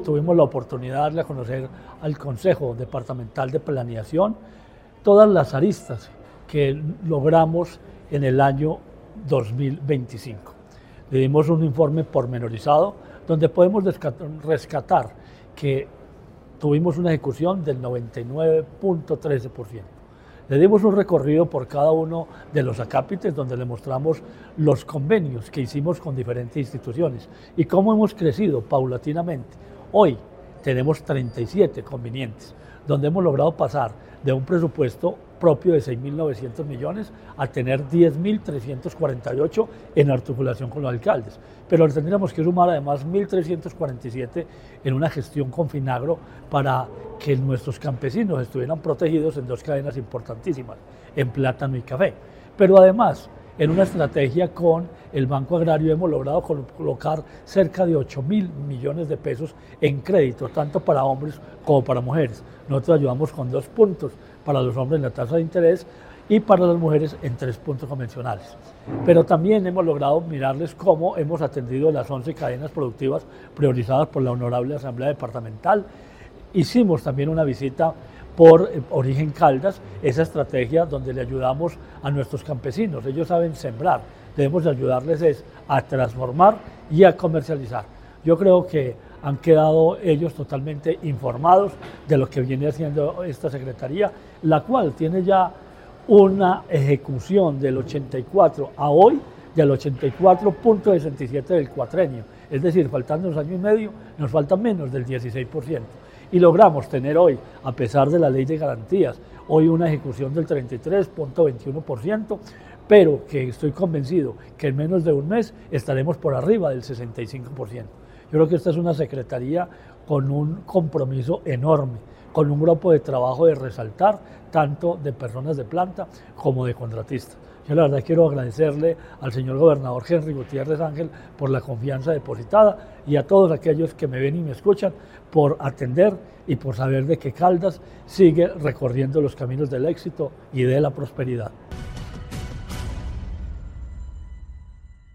tuvimos la oportunidad de darle a conocer al Consejo Departamental de Planeación todas las aristas que logramos en el año 2025. Le dimos un informe pormenorizado donde podemos rescatar que tuvimos una ejecución del 99.13%. Le dimos un recorrido por cada uno de los acápites donde le mostramos los convenios que hicimos con diferentes instituciones y cómo hemos crecido paulatinamente. Hoy tenemos 37 convenientes, donde hemos logrado pasar de un presupuesto propio de 6.900 millones a tener 10.348 en articulación con los alcaldes. Pero tendríamos que sumar además 1.347 en una gestión con Finagro para que nuestros campesinos estuvieran protegidos en dos cadenas importantísimas, en plátano y café. Pero además, en una estrategia con el Banco Agrario hemos logrado colocar cerca de 8.000 millones de pesos en crédito, tanto para hombres como para mujeres. Nosotros ayudamos con 2 puntos para los hombres en la tasa de interés y para las mujeres en 3 puntos convencionales. Pero también hemos logrado mirarles cómo hemos atendido las 11 cadenas productivas priorizadas por la Honorable Asamblea Departamental. Hicimos también una visita por Origen Caldas, esa estrategia donde le ayudamos a nuestros campesinos. Ellos saben sembrar, debemos ayudarles a transformar y a comercializar. Yo creo que han quedado ellos totalmente informados de lo que viene haciendo esta Secretaría, la cual tiene ya una ejecución del 84 a hoy del 84.67 del cuatrenio. Es decir, faltando un año y medio, nos falta menos del 16%. Y logramos tener hoy, a pesar de la ley de garantías, hoy una ejecución del 33.21%, pero que estoy convencido que en menos de un mes estaremos por arriba del 65%. Yo creo que esta es una secretaría con un compromiso enorme, con un grupo de trabajo de resaltar, tanto de personas de planta como de contratistas. Yo la verdad quiero agradecerle al señor gobernador Henry Gutiérrez Ángel por la confianza depositada y a todos aquellos que me ven y me escuchan por atender y por saber de que Caldas sigue recorriendo los caminos del éxito y de la prosperidad.